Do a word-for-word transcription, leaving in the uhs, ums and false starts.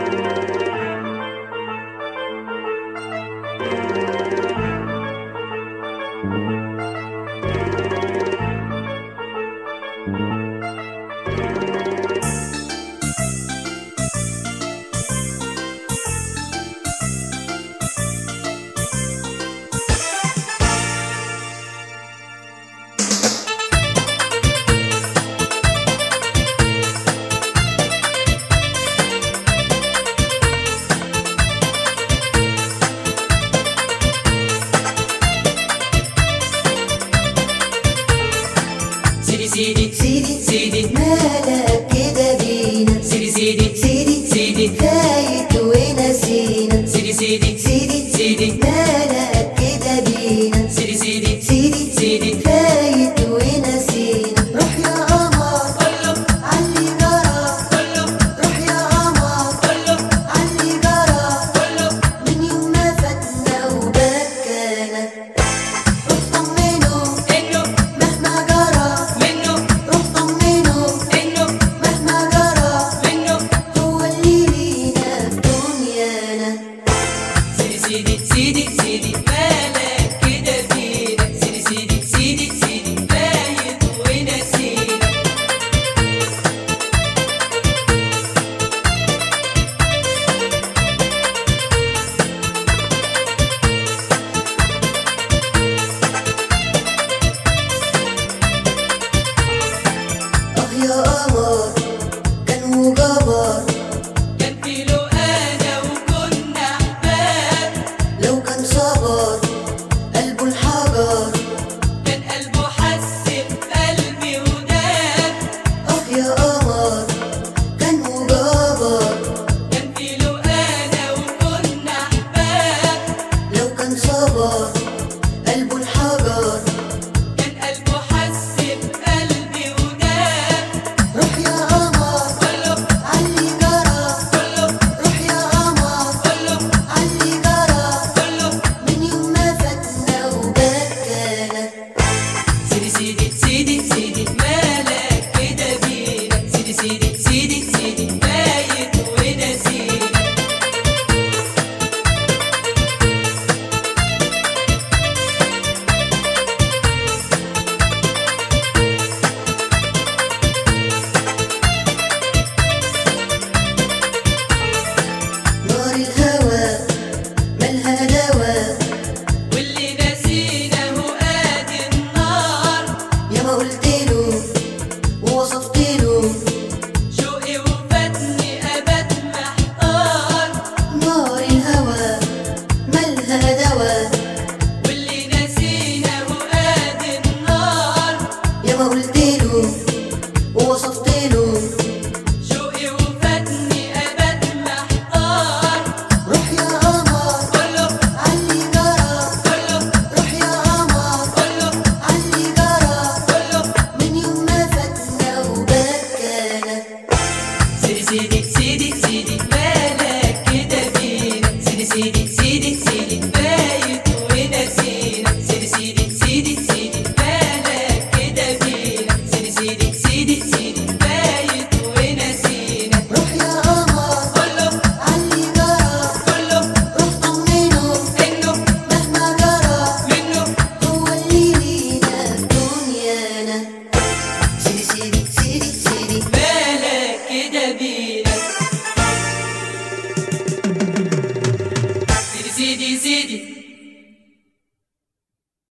سيدي سيدي سيدي مالك كده بينا، سيدي سيدي سيدي سيدي فايت ونسينا، سيدي سيدي سيدي سيدي مالك كده بينا، سيدي سيدي سيدي سيدي فايت ونسينا. روح يا قمر قوله عاللي جرى، قوله روح يا قمر قوله عاللي جرى، قوله من يوم ما فاتنا وبكانا. روح طمنه انه مهما جرى منه، روح طمنه انه مهما جرى منه هو اللي لينا في دنيانا. سيدي سيدي سيدي سيدي مالك كده فينا، سيدي سيدي سيدي سيدي فايت ونسينا. اه يا قمر كان وجبر، كان في له انا وكنا احباب، لو كان صبر قلبه الحجر، كان قلبه حس بقلبي وداب. اه يا قمر كان وجبر، كان في له انا وكنا احباب، لو كان صبر قلبه الحجر، كان قلبه حس بقلبي وداب. روح يا قمر قوله عاللي جرى، قوله روح يا قمر قوله عاللي جرى، قوله من يوم ما فاتنا وبكانا. سيدي سيدي سيدي سيدي مالك كده بينا، سيدي سيدي سيدي سيدي فايت ونسينا. نار الهوى مالها دوا، واللي نسيناه ادي النار، يا ما قلتله ووصفتله شوقي وفاتني ابد محتار. نار الهوى مالها دوا، واللي نسيناه ادي النار، يا ما قلتله ووصفتله شوقي وفاتني ابد محتار. روح يا قمر قوله عاللي جرى، قوله روح يا قمر قوله عاللي جرى، قوله من يوم ما فاتنا وبكانا. سيدي سيدي سيدي سيدي مالك كده بينا، سيدي سيدي سيدي سيدي فايت ونسينا، سيدي سيدي سيدي سيدي مالك كده بينا، سيدي سيدي سيدي سيدي فايت ونسينا. روح يا قمر قوله عاللي جرى، قوله روح طمنه انه مهما جرى منه هو اللي لينا في دنيانا. سيدي سيدي سيدي سيدي مالك كده بينا، سيدي سيدي سيدي